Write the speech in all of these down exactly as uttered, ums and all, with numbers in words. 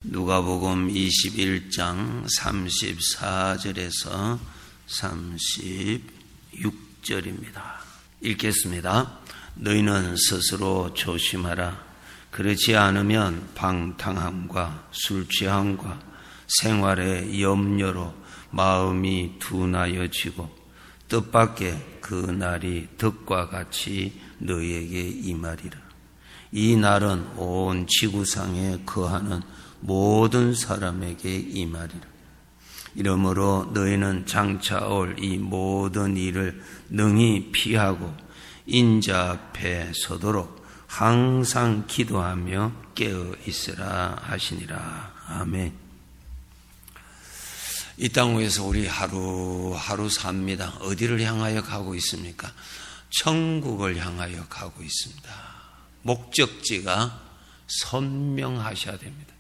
누가복음 이십일 장 삼십사 절에서 삼십육 절입니다. 읽겠습니다. 너희는 스스로 조심하라. 그렇지 않으면 방탕함과 술취함과 생활의 염려로 마음이 둔하여지고 뜻밖의 그 날이 득과 같이 너희에게 임하리라. 이 날은 온 지구상에 거하는 모든 사람에게 임하리라. 이러므로 너희는 장차 올 이 모든 일을 능히 피하고 인자 앞에 서도록 항상 기도하며 깨어 있으라 하시니라. 아멘. 이 땅 위에서 우리 하루하루 삽니다. 어디를 향하여 가고 있습니까? 천국을 향하여 가고 있습니다. 목적지가 선명하셔야 됩니다.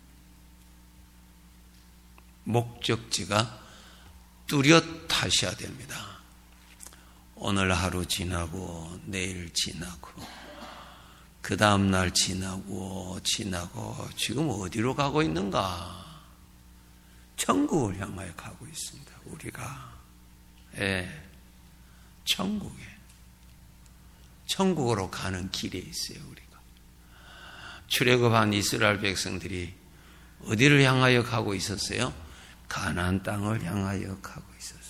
목적지가 뚜렷하셔야 됩니다. 오늘 하루 지나고 내일 지나고 그 다음날 지나고 지나고 지금 어디로 가고 있는가? 천국을 향하여 가고 있습니다. 우리가 예, 천국에 천국으로 가는 길에 있어요. 우리가 출애굽한 이스라엘 백성들이 어디를 향하여 가고 있었어요? 가나안 땅을 향하여 가고 있었어요.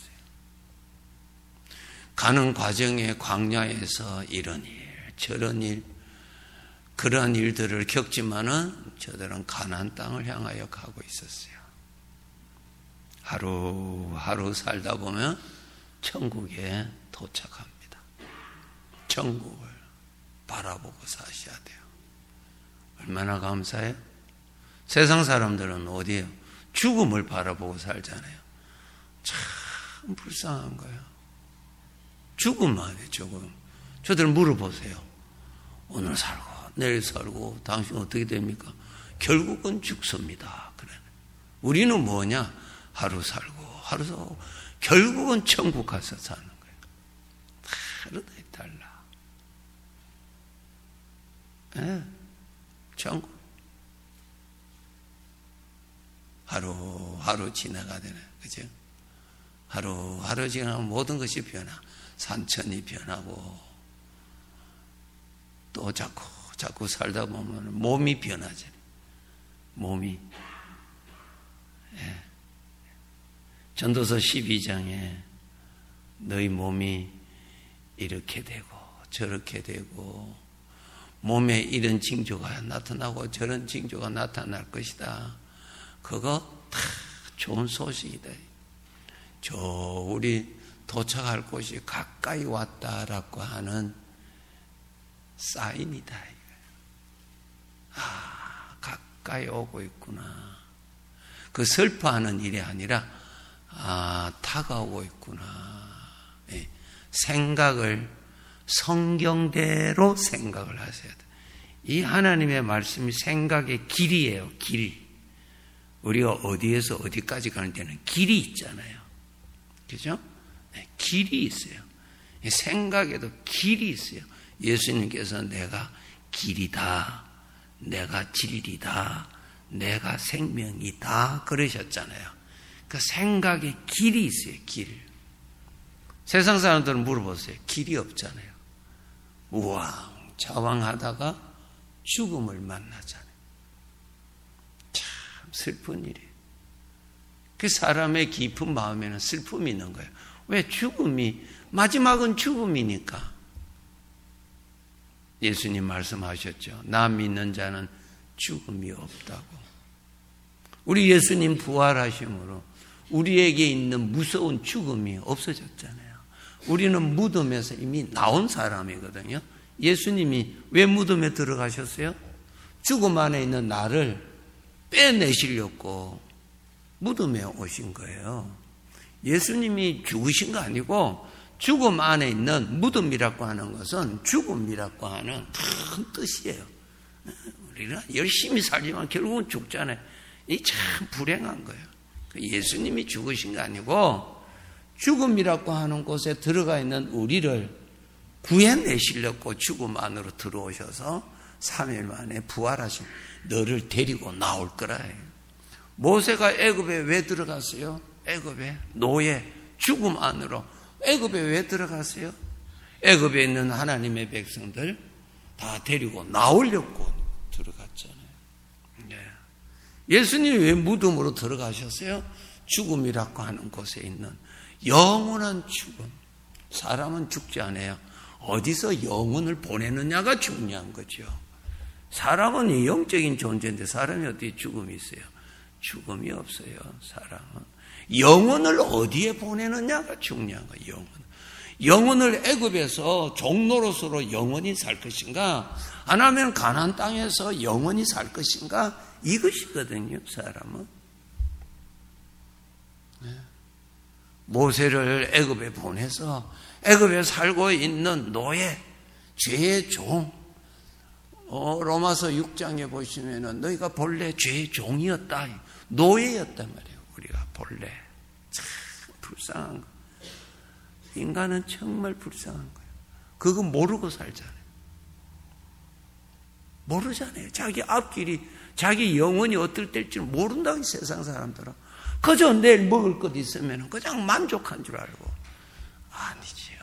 가는 과정에 광야에서 이런 일, 저런 일, 그러한 일들을 겪지만은 저들은 가나안 땅을 향하여 가고 있었어요. 하루하루 살다 보면 천국에 도착합니다. 천국을 바라보고 사셔야 돼요. 얼마나 감사해요? 세상 사람들은 어디에요? 죽음을 바라보고 살잖아요. 참 불쌍한 거예요. 죽음 아니에요, 죽음. 저들 물어보세요. 오늘 살고 내일 살고 당신 어떻게 됩니까? 결국은 죽습니다. 그래. 우리는 뭐냐? 하루 살고 하루 살고 결국은 천국 가서 사는 거예요. 하루도 달라. 네, 천국. 하루하루 지나가잖아요. 그죠? 하루하루 지나가면 모든 것이 변화. 산천이 변하고 또 자꾸 자꾸 살다 보면 몸이 변하잖아요. 몸이. 예. 전도서 십이 장에 너희 몸이 이렇게 되고 저렇게 되고 몸에 이런 징조가 나타나고 저런 징조가 나타날 것이다. 그거 다 좋은 소식이다. 저 우리 도착할 곳이 가까이 왔다라고 하는 사인이다. 아, 가까이 오고 있구나. 그 슬퍼하는 일이 아니라 아, 다가오고 있구나. 예, 생각을 성경대로 생각을 하셔야 돼. 이 하나님의 말씀이 생각의 길이에요. 길. 우리가 어디에서 어디까지 가는 데는 길이 있잖아요. 그죠? 네, 길이 있어요. 생각에도 길이 있어요. 예수님께서 내가 길이다, 내가 진리다, 내가 생명이다 그러셨잖아요. 그 생각에 길이 있어요. 길. 세상 사람들은 물어보세요. 길이 없잖아요. 우왕 좌왕하다가 죽음을 만나잖아요. 참 슬픈 일이에요. 그 사람의 깊은 마음에는 슬픔이 있는 거예요. 왜? 죽음이 마지막은 죽음이니까. 예수님 말씀하셨죠. 나 믿는 자는 죽음이 없다고. 우리 예수님 부활하심으로 우리에게 있는 무서운 죽음이 없어졌잖아요. 우리는 무덤에서 이미 나온 사람이거든요. 예수님이 왜 무덤에 들어가셨어요? 죽음 안에 있는 나를 빼내시려고 무덤에 오신 거예요. 예수님이 죽으신 거 아니고 죽음 안에 있는 무덤이라고 하는 것은 죽음이라고 하는 큰 뜻이에요. 우리는 열심히 살지만 결국은 죽잖아요. 이 참 불행한 거예요. 예수님이 죽으신 거 아니고 죽음이라고 하는 곳에 들어가 있는 우리를 구해내시려고 죽음 안으로 들어오셔서 삼 일 만에 부활하신 너를 데리고 나올 거라 해요. 모세가 애굽에 왜 들어갔어요? 애굽에 노예, 죽음 안으로 애굽에 왜 들어갔어요? 애굽에 있는 하나님의 백성들 다 데리고 나오려고 들어갔잖아요. 네. 예수님이 왜 무덤으로 들어가셨어요? 죽음이라고 하는 곳에 있는 영원한 죽음. 사람은 죽지 않아요. 어디서 영혼을 보내느냐가 중요한 거죠. 사람은 영적인 존재인데 사람이 어디에 죽음이 있어요? 죽음이 없어요. 사람은 영혼을 어디에 보내느냐가 중요한 거예요. 영혼. 영혼을 애굽에서 종노릇으로 영원히 살 것인가, 아니면 가나안 땅에서 영원히 살 것인가, 이것이거든요. 사람은. 모세를 애굽에 보내서 애굽에 살고 있는 노예, 죄의 종. 어, 로마서 육 장에 보시면은 너희가 본래 죄의 종이었다, 노예였단 말이에요. 우리가 본래. 참 불쌍한 거. 인간은 정말 불쌍한 거예요. 그거 모르고 살잖아요. 모르잖아요. 자기 앞길이, 자기 영혼이 어떨 때일지 모른다고, 세상 사람들은. 그저 내일 먹을 것 있으면 그냥 만족한 줄 알고. 아니지요.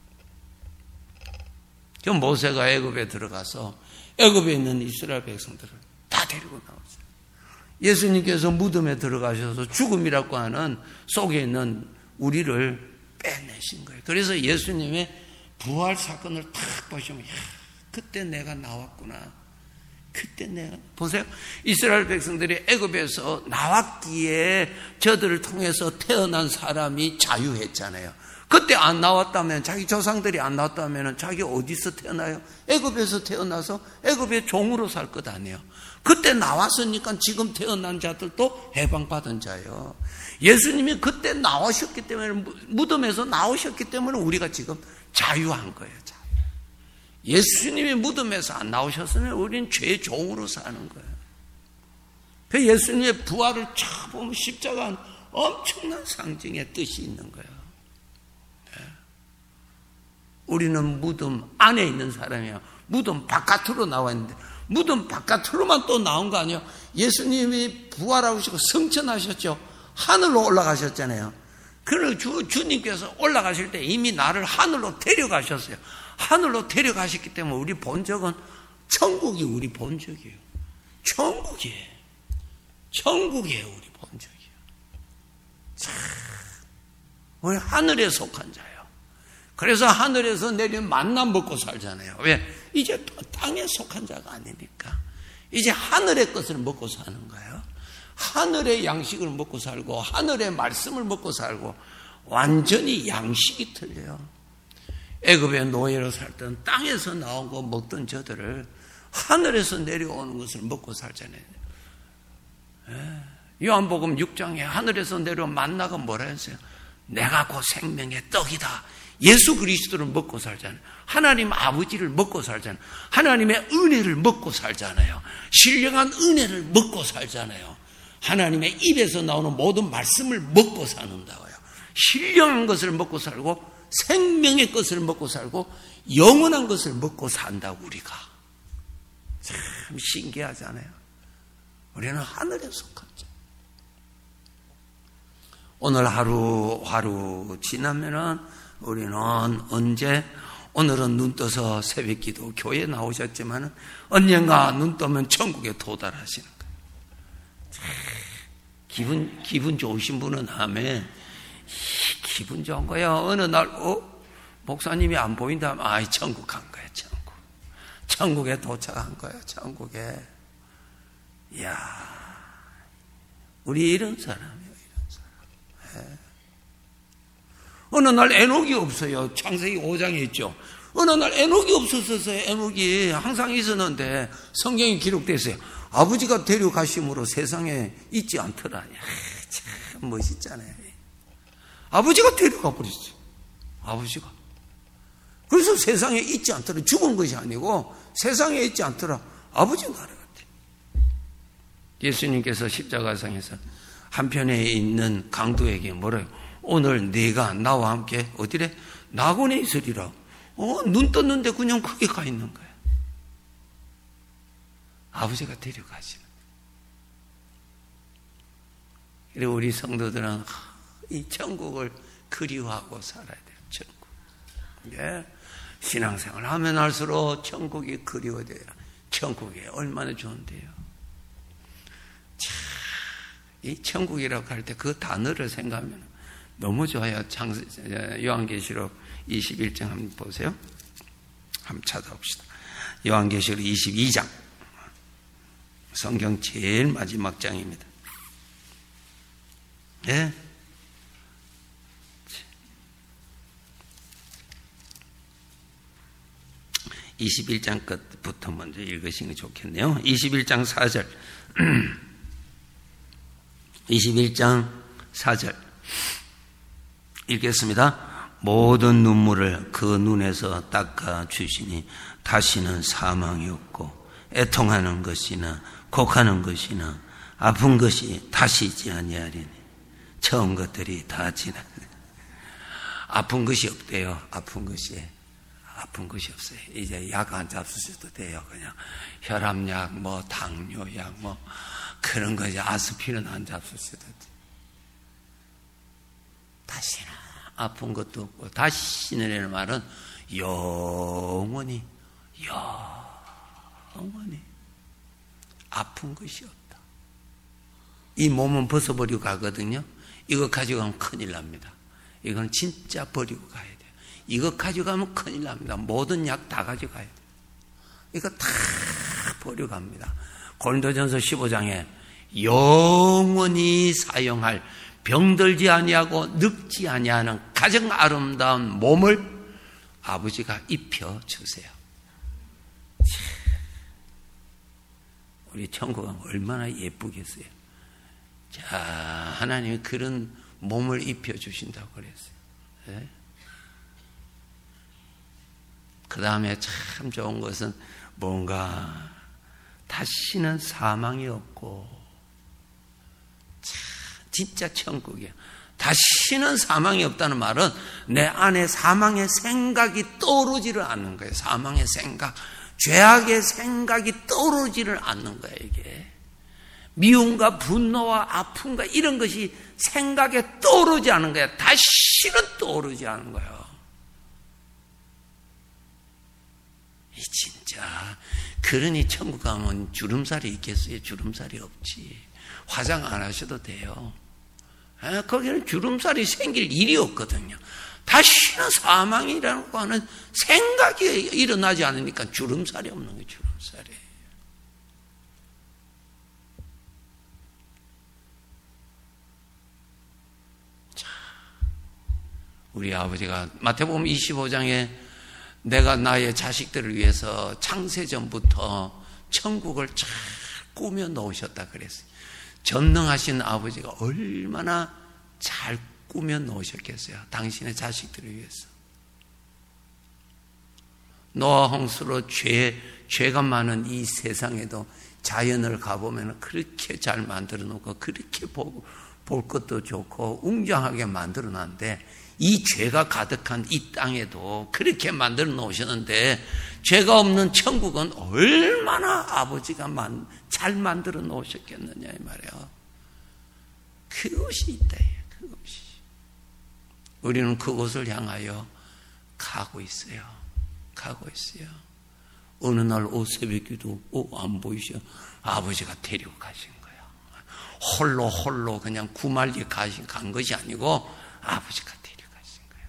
그 모세가 애굽에 들어가서 애굽에 있는 이스라엘 백성들을 다 데리고 나왔어요. 예수님께서 무덤에 들어가셔서 죽음이라고 하는 속에 있는 우리를 빼내신 거예요. 그래서 예수님의 부활 사건을 탁 보시면, 야, 그때 내가 나왔구나. 그때 내가, 보세요. 이스라엘 백성들이 애굽에서 나왔기에 저들을 통해서 태어난 사람이 자유했잖아요. 그때 안 나왔다면, 자기 조상들이 안 나왔다면 자기 어디서 태어나요? 애굽에서 태어나서 애굽의 종으로 살 것 아니에요. 그때 나왔으니까 지금 태어난 자들도 해방받은 자예요. 예수님이 그때 나오셨기 때문에, 무덤에서 나오셨기 때문에 우리가 지금 자유한 거예요. 자유. 예수님이 무덤에서 안 나오셨으면 우리는 죄의 종으로 사는 거예요. 그 예수님의 부활을 쫙 보면 십자가는 엄청난 상징의 뜻이 있는 거예요. 우리는 무덤 안에 있는 사람이에요. 무덤 바깥으로 나와 있는데, 무덤 바깥으로만 또 나온 거 아니에요. 예수님이 부활하시고 승천하셨죠. 하늘로 올라가셨잖아요. 그래서 주, 주님께서 올라가실 때 이미 나를 하늘로 데려가셨어요. 하늘로 데려가셨기 때문에 우리 본적은 천국이 우리 본적이에요. 천국이에요. 천국이에요. 우리 본적이에요. 참, 우리 하늘에 속한 자예요. 그래서 하늘에서 내린 만나 먹고 살잖아요. 왜? 이제 땅에 속한 자가 아니니까. 이제 하늘의 것을 먹고 사는 거예요. 하늘의 양식을 먹고 살고, 하늘의 말씀을 먹고 살고, 완전히 양식이 틀려요. 애굽의 노예로 살 때는 땅에서 나온 거 먹던 저들을 하늘에서 내려오는 것을 먹고 살잖아요. 요한복음 육 장에 하늘에서 내려온 만나가 뭐라 했어요? 내가 곧 생명의 떡이다. 예수 그리스도를 먹고 살잖아요. 하나님 아버지를 먹고 살잖아요. 하나님의 은혜를 먹고 살잖아요. 신령한 은혜를 먹고 살잖아요. 하나님의 입에서 나오는 모든 말씀을 먹고 사는다고요. 신령한 것을 먹고 살고, 생명의 것을 먹고 살고, 영원한 것을 먹고 산다고. 우리가 참 신기하잖아요. 우리는 하늘에 속한 자. 오늘 하루 하루 지나면은 우리는 언제, 오늘은 눈 떠서 새벽기도 교회에 나오셨지만 언젠가 눈 뜨면 천국에 도달하시는 거예요. 기분 기분 좋으신 분은 아멘. 기분 좋은 거야. 어느 날 어? 목사님이 안 보인다 하면 아이 천국 간 거야. 천국. 천국에 도착한 거야. 천국에. 이야, 우리 이런 사람이에요. 이런 사람. 네. 어느 날 에녹이 없어요. 창세기 오 장에 있죠. 어느 날 에녹이 없었어요. 에녹이 항상 있었는데 성경에 기록되어 있어요. 아버지가 데려가심으로 세상에 있지 않더라. 야, 참 멋있잖아요. 아버지가 데려가 버렸어요. 아버지가. 그래서 세상에 있지 않더라. 죽은 것이 아니고 세상에 있지 않더라. 아버지 나라 같아. 예수님께서 십자가상에서 한편에 있는 강도에게 뭐래요? 오늘 네가 나와 함께 어디래? 낙원에 있으리라. 어, 눈 떴는데 그냥 거기 가 있는 거야. 아버지가 데려가시는. 그리고 우리 성도들은 이 천국을 그리워하고 살아야 돼요. 천국. 예. 신앙생활 하면 할수록 천국이 그리워져요. 천국이 얼마나 좋은데요. 참, 이 천국이라고 할 때 그 단어를 생각하면 너무 좋아요. 장, 요한계시록 이십일 장 한번 보세요. 한번 찾아봅시다. 요한계시록 이십이 장. 성경 제일 마지막 장입니다. 예? 이십일 장 끝부터 먼저 읽으시는 게 좋겠네요. 이십일 장 사 절. 이십일 장 사 절. 읽겠습니다. 모든 눈물을 그 눈에서 닦아 주시니 다시는 사망이 없고 애통하는 것이나 곡하는 것이나 아픈 것이 다시 있지 아니하리니 처음 것들이 다 지났네. 아픈 것이 없대요. 아픈 것이. 아픈 것이 없어요. 이제 약 안 잡수셔도 돼요. 그냥 혈압약, 뭐 당뇨약, 뭐 그런 거 이제 아스피린 안 잡수셔도 돼. 다시는 아픈 것도 없고 다시는이라는 말은 영원히 영원히 아픈 것이 없다. 이 몸은 벗어버리고 가거든요. 이거 가지고 가면 큰일 납니다. 이건 진짜 버리고 가야 돼요. 이거 가져가면 큰일 납니다. 모든 약 다 가져가야 돼요. 이거 다 버리고 갑니다. 고린도전서 십오 장에 영원히 사용할 병들지 아니하고 늙지 아니하는 가장 아름다운 몸을 아버지가 입혀주세요. 우리 천국은 얼마나 예쁘겠어요. 자, 하나님이 그런 몸을 입혀주신다고 그랬어요. 네? 그 다음에 참 좋은 것은 뭔가 다시는 사망이 없고 참 진짜 천국이야. 다시는 사망이 없다는 말은 내 안에 사망의 생각이 떠오르지를 않는 거예요. 사망의 생각, 죄악의 생각이 떠오르지를 않는 거예요. 이게 미움과 분노와 아픔과 이런 것이 생각에 떠오르지 않는 거예요. 다시는 떠오르지 않는 거예요. 이 진짜 그러니 천국 가면 주름살이 있겠어요? 주름살이 없지. 화장 안 하셔도 돼요. 아, 거기는 주름살이 생길 일이 없거든요. 다시는 사망이라고 하는 생각이 일어나지 않으니까 주름살이 없는 거예요. 주름살이. 자, 우리 아버지가 마태복음 이십오 장에 내가 나의 자식들을 위해서 창세전부터 천국을 잘 꾸며 놓으셨다 그랬어요. 전능하신 아버지가 얼마나 잘 꾸며 놓으셨겠어요. 당신의 자식들을 위해서. 노아 홍수로 죄, 죄가 많은 이 세상에도 자연을 가보면 그렇게 잘 만들어 놓고 그렇게 보고, 볼 것도 좋고 웅장하게 만들어 놨는데 이 죄가 가득한 이 땅에도 그렇게 만들어 놓으셨는데 죄가 없는 천국은 얼마나 아버지가 만, 잘 만들어 놓으셨겠느냐 이 말이에요. 그것이 있다. 그것이. 우리는 그곳을 향하여 가고 있어요. 가고 있어요. 어느 날 오 새벽기도 오, 안 보이셔. 아버지가 데리고 가신 거예요. 홀로 홀로 그냥 구말리 가신 간 것이 아니고 아버지가 데리고 가신 거예요.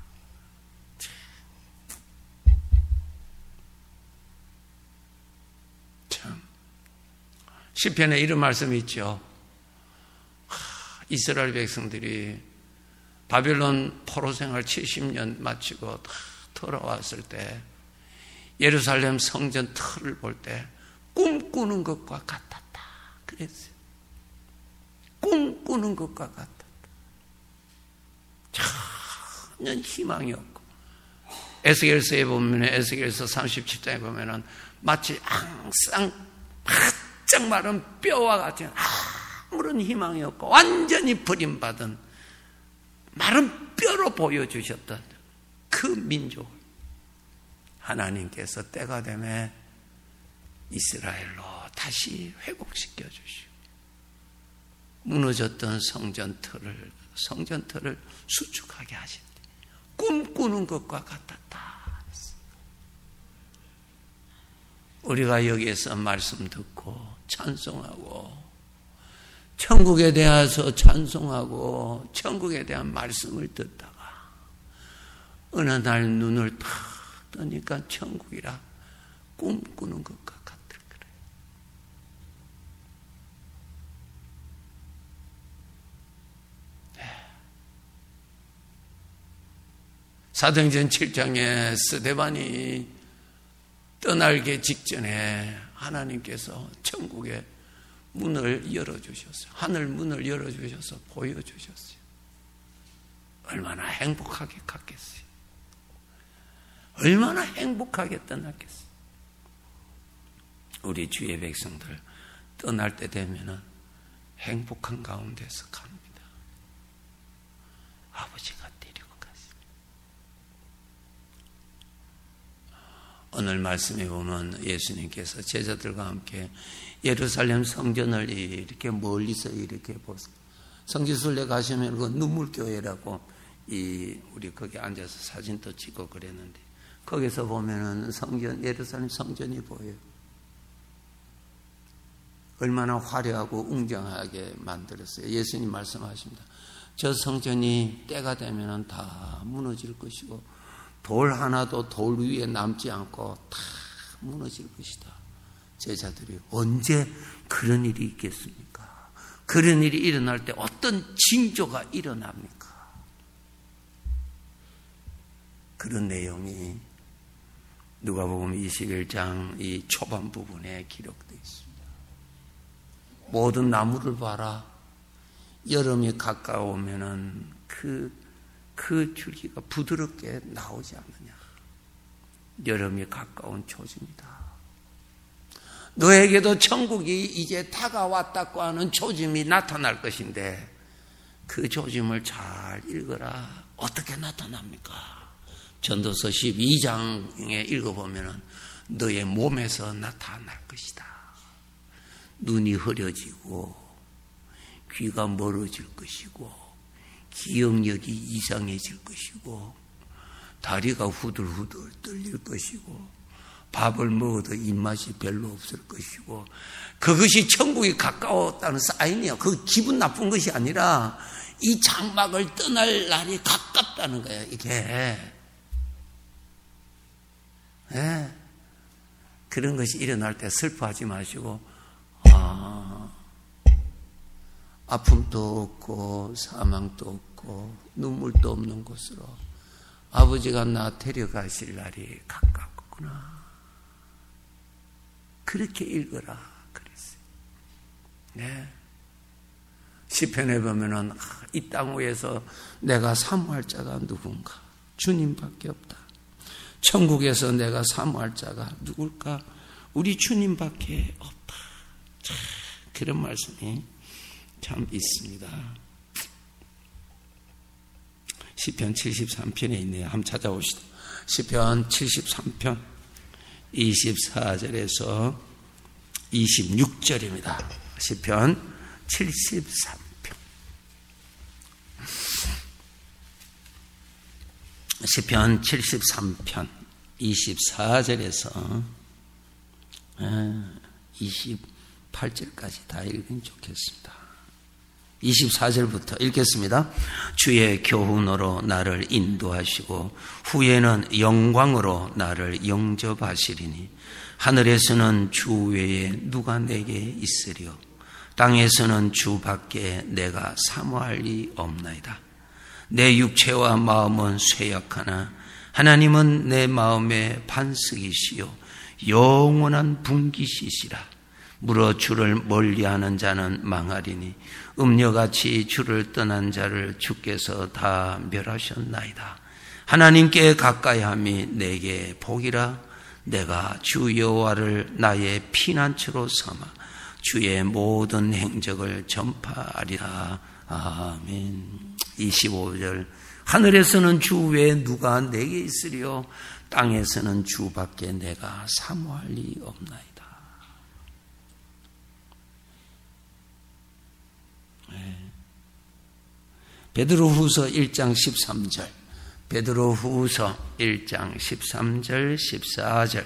참 시편에 이런 말씀이 있죠. 이스라엘 백성들이 바벨론 포로 생활 칠십 년 마치고 돌아왔을 때 예루살렘 성전 틀을 볼 때 꿈꾸는 것과 같았다 그랬어요. 꿈꾸는 것과 같았다. 전혀 희망이 없고 에스겔서에 보면 에스겔서 삼십칠 장에 보면은 마치 항상 바짝 마른 뼈와 같은 아무런 희망이 없고 완전히 버림받은 마른 뼈로 보여주셨던 그 민족을 하나님께서 때가 되면 이스라엘로 다시 회복시켜 주시고 무너졌던 성전터를 성전터를 수축하게 하신대. 꿈꾸는 것과 같았다. 우리가 여기에서 말씀 듣고 찬송하고 천국에 대해서 찬송하고 천국에 대한 말씀을 듣다가 어느 날 눈을 탁 뜨니까 천국이라 꿈꾸는 것과 같을 거래. 사도행전 칠 장에 스데반이 떠나기 직전에 하나님께서 천국의 문을 열어주셨어요. 하늘 문을 열어주셔서 보여주셨어요. 얼마나 행복하게 갔겠어요. 얼마나 행복하게 떠났겠어요. 우리 주의 백성들 떠날 때 되면은 행복한 가운데서 갑니다. 아버지가 데리고 가시죠. 오늘 말씀에 보면 예수님께서 제자들과 함께 예루살렘 성전을 이렇게 멀리서 이렇게 보세요. 성지순례 가시면 그 눈물교회라고 이 우리 거기 앉아서 사진도 찍고 그랬는데 거기서 보면은 성전 예루살렘 성전이 보여요. 얼마나 화려하고 웅장하게 만들었어요. 예수님 말씀하십니다. 저 성전이 때가 되면은 다 무너질 것이고 돌 하나도 돌 위에 남지 않고 다 무너질 것이다. 제자들이 언제 그런 일이 있겠습니까? 그런 일이 일어날 때 어떤 징조가 일어납니까? 그런 내용이 누가복음 이십일 장 이 초반 부분에 기록되어 있습니다. 모든 나무를 봐라. 여름이 가까우면은 그, 그 줄기가 부드럽게 나오지 않느냐. 여름이 가까운 초지입니다. 너에게도 천국이 이제 다가왔다고 하는 초짐이 나타날 것인데 그 초짐을 잘 읽어라. 어떻게 나타납니까? 전도서 십이 장에 읽어보면 너의 몸에서 나타날 것이다. 눈이 흐려지고 귀가 멀어질 것이고 기억력이 이상해질 것이고 다리가 후들후들 떨릴 것이고 밥을 먹어도 입맛이 별로 없을 것이고 그것이 천국이 가까웠다는 사인이야. 그 기분 나쁜 것이 아니라 이 장막을 떠날 날이 가깝다는 거야. 이게 네. 그런 것이 일어날 때 슬퍼하지 마시고 아, 아픔도 없고 사망도 없고 눈물도 없는 곳으로 아버지가 나 데려가실 날이 가깝구나. 그렇게 읽어라 그랬어요. 네. 시편에 보면은 이 땅 위에서 내가 사모할 자가 누군가? 주님밖에 없다. 천국에서 내가 사모할 자가 누굴까? 우리 주님밖에 없다. 참, 그런 말씀이 참 있습니다. 시편 칠십삼 편에 있네요. 한번 찾아봅시다. 시편 칠십삼 편 이십사 절에서 이십육 절입니다. 시편 칠십삼 편. 시편 칠십삼 편 이십사 절에서 이십팔 절까지 다 읽으면 좋겠습니다. 이십사 절부터 읽겠습니다. 주의 교훈으로 나를 인도하시고 후에는 영광으로 나를 영접하시리니 하늘에서는 주 외에 누가 내게 있으리요 땅에서는 주 밖에 내가 사모할 리 없나이다. 내 육체와 마음은 쇠약하나 하나님은 내 마음의 반석이시요 영원한 분깃이시라. 물어 주를 멀리하는 자는 망하리니 음녀같이 주를 떠난 자를 주께서 다 멸하셨나이다. 하나님께 가까이함이 내게 복이라. 내가 주 여호와를 나의 피난처로 삼아 주의 모든 행적을 전파하리라. 아멘. 이십오 절. 하늘에서는 주 외에 누가 내게 있으리요 땅에서는 주밖에 내가 사모할 리 없나이다. 네. 베드로후서 일 장 십삼 절, 베드로후서 일 장 십삼 절, 십사 절.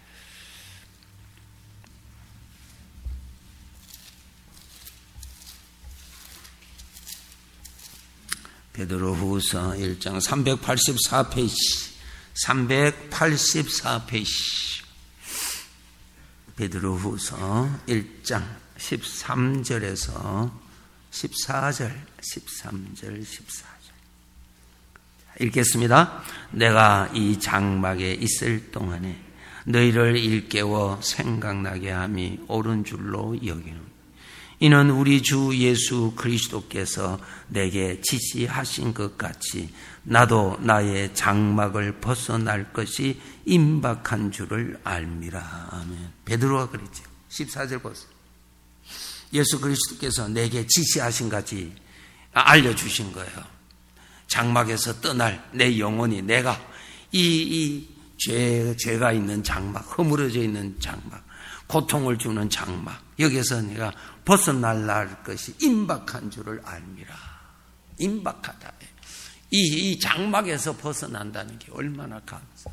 베드로후서 일 장 삼백팔십사 페이지, 삼백팔십사 페이지. 베드로후서 일 장 십삼 절에서 십사 절, 십삼 절, 십사 절. 읽겠습니다. 내가 이 장막에 있을 동안에 너희를 일깨워 생각나게 함이 옳은 줄로 여기는 이는 우리 주 예수 그리스도께서 내게 지시하신 것 같이 나도 나의 장막을 벗어날 것이 임박한 줄을 알미라. 아멘. 베드로가 그랬죠. 십사 절 보세요. 예수 그리스도께서 내게 지시하신 같이 알려주신 거예요. 장막에서 떠날 내 영혼이, 내가 이, 이 죄, 죄가 있는 장막, 허물어져 있는 장막, 고통을 주는 장막, 여기서 내가 벗어날 것이 임박한 줄을 알미라. 임박하다. 이, 이 장막에서 벗어난다는 게 얼마나 감사한지.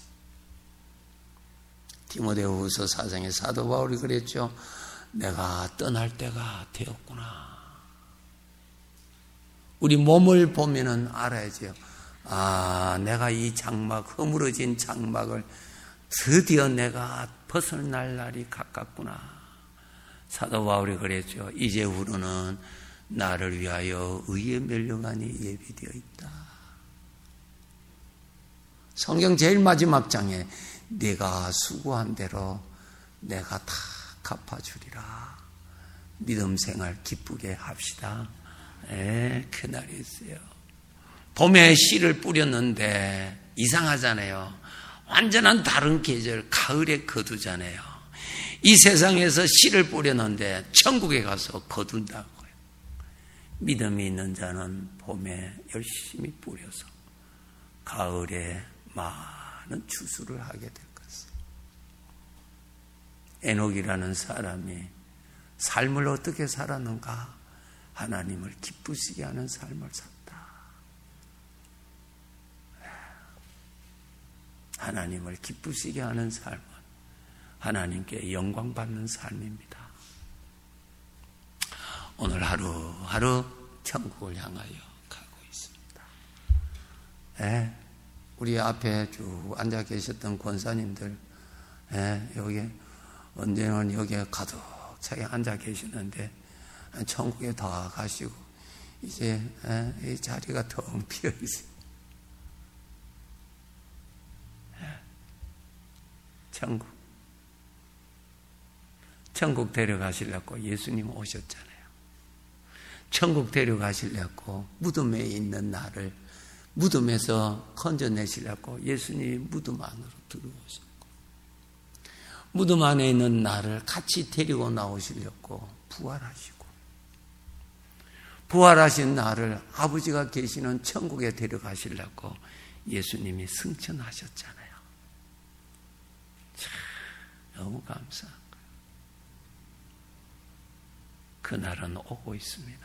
디모데후서 사 장에 사도 바울이 그랬죠. 내가 떠날 때가 되었구나. 우리 몸을 보면은 알아야죠. 아, 내가 이 장막, 허물어진 장막을 드디어 내가 벗어날 날이 가깝구나. 사도 바울이 그랬죠. 이제후로는 나를 위하여 의의 멸류관이 예비되어 있다. 성경 제일 마지막 장에 네가 수고한 대로 내가 다 갚아주리라. 믿음 생활 기쁘게 합시다. 예, 그날이 있어요. 봄에 씨를 뿌렸는데 이상하잖아요. 완전한 다른 계절, 가을에 거두잖아요. 이 세상에서 씨를 뿌렸는데 천국에 가서 거둔다고요. 믿음이 있는 자는 봄에 열심히 뿌려서 가을에 많은 추수를 하게 될 것입니다. 에녹이라는 사람이 삶을 어떻게 살았는가? 하나님을 기쁘시게 하는 삶을 샀다. 하나님을 기쁘시게 하는 삶은 하나님께 영광 받는 삶입니다. 오늘 하루하루 천국을 향하여 가고 있습니다. 네, 우리 앞에 쭉 앉아 계셨던 권사님들, 네, 여기 언제는 여기에 가득 차게 앉아 계시는데 천국에 다 가시고 이제 네, 이 자리가 텅 비어 있어요. 네, 천국. 천국 데려가시려고 예수님 오셨잖아요. 천국 데려가시려고 무덤에 있는 나를 무덤에서 건져내시려고 예수님이 무덤 안으로 들어오셨고, 무덤 안에 있는 나를 같이 데리고 나오시려고 부활하시고, 부활하신 나를 아버지가 계시는 천국에 데려가시려고 예수님이 승천하셨잖아요. 참 너무 감사합니다. 그날은 오고 있습니다.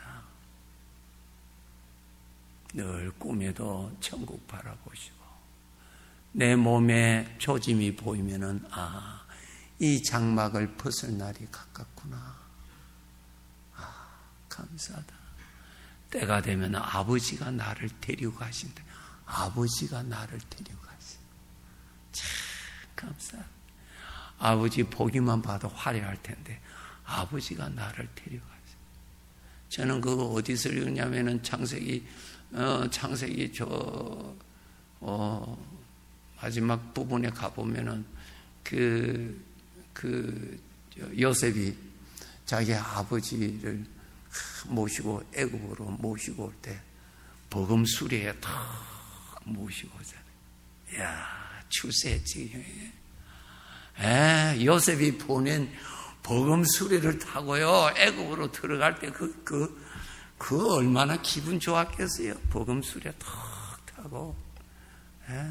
늘 꿈에도 천국 바라보시고 내 몸에 조짐이 보이면은 아, 이 장막을 벗을 날이 가깝구나. 아, 감사하다. 때가 되면 아버지가 나를 데리고 가신다. 아버지가 나를 데리고 가신다. 참 감사하다. 아버지 보기만 봐도 화려할 텐데 아버지가 나를 데려가세요. 저는 그거 어디서 읽냐면은 창세기, 어, 창세기 저, 어, 마지막 부분에 가보면은 그, 그, 요셉이 자기 아버지를 모시고 애굽으로 모시고 올 때 버금 수레에 탁 모시고 오잖아요. 이야, 출세했지. 에, 요셉이 보낸 버금 수레를 타고요, 애굽으로 들어갈 때 그, 그, 그 얼마나 기분 좋았겠어요. 버금 수레 탁 타고. 에?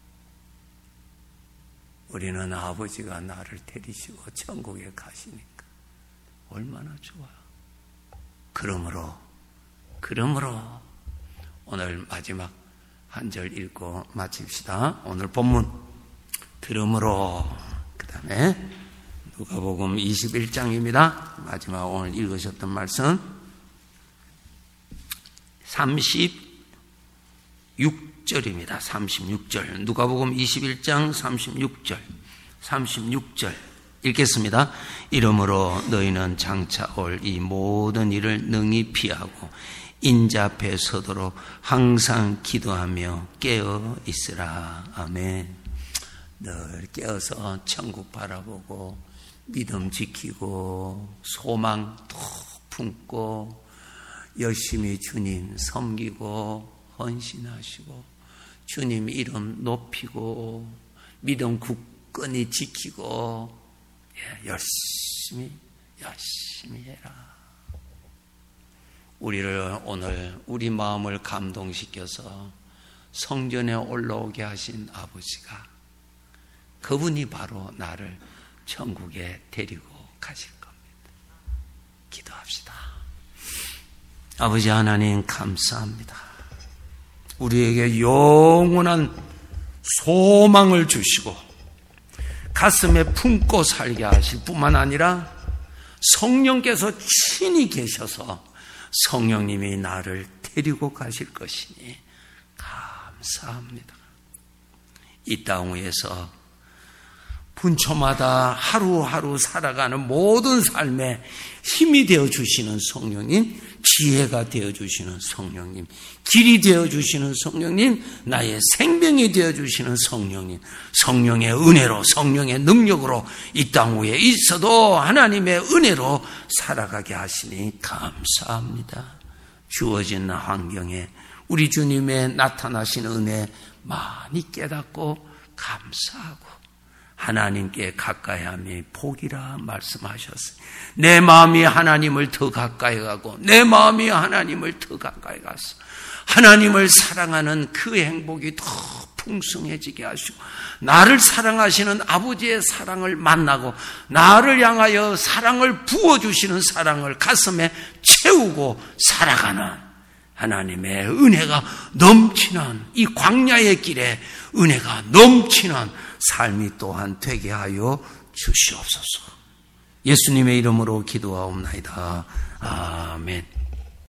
우리는 아버지가 나를 데리시고 천국에 가시니까 얼마나 좋아요. 그러므로, 그러므로 오늘 마지막 한 절 읽고 마칩시다. 오늘 본문 들음으로, 그 다음에 누가복음 이십일 장입니다. 마지막 오늘 읽으셨던 말씀 삼십육 절입니다. 삼십육 절. 누가복음 이십일 장 삼십육 절. 삼십육 절 읽겠습니다. 이러므로 너희는 장차 올 이 모든 일을 능히 피하고 인자 앞에 서도록 항상 기도하며 깨어 있으라. 아멘. 늘 깨어서 천국 바라보고 믿음 지키고 소망 더 품고 열심히 주님 섬기고 헌신하시고 주님 이름 높이고 믿음 굳건히 지키고 열심히 열심히 해라. 우리를 오늘 우리 마음을 감동시켜서 성전에 올라오게 하신 아버지가 그분이 바로 나를 천국에 데리고 가실 겁니다. 기도합시다. 아버지 하나님 감사합니다. 우리에게 영원한 소망을 주시고 가슴에 품고 살게 하실 뿐만 아니라 성령께서 친히 계셔서 성령님이 나를 데리고 가실 것이니 감사합니다. 이 땅 위에서 분초마다 하루하루 살아가는 모든 삶에 힘이 되어주시는 성령님, 지혜가 되어주시는 성령님, 길이 되어주시는 성령님, 나의 생명이 되어주시는 성령님, 성령의 은혜로 성령의 능력으로 이 땅 위에 있어도 하나님의 은혜로 살아가게 하시니 감사합니다. 주어진 환경에 우리 주님의 나타나신 은혜 많이 깨닫고 감사하고 하나님께 가까이함이 복이라 말씀하셨어요. 내 마음이 하나님을 더 가까이 가고 내 마음이 하나님을 더 가까이 가서 하나님을 사랑하는 그 행복이 더 풍성해지게 하시고 나를 사랑하시는 아버지의 사랑을 만나고 나를 향하여 사랑을 부어주시는 사랑을 가슴에 채우고 살아가는 하나님의 은혜가 넘치는 이 광야의 길에 은혜가 넘치는 삶이 또한 되게 하여 주시옵소서. 예수님의 이름으로 기도하옵나이다. 아멘.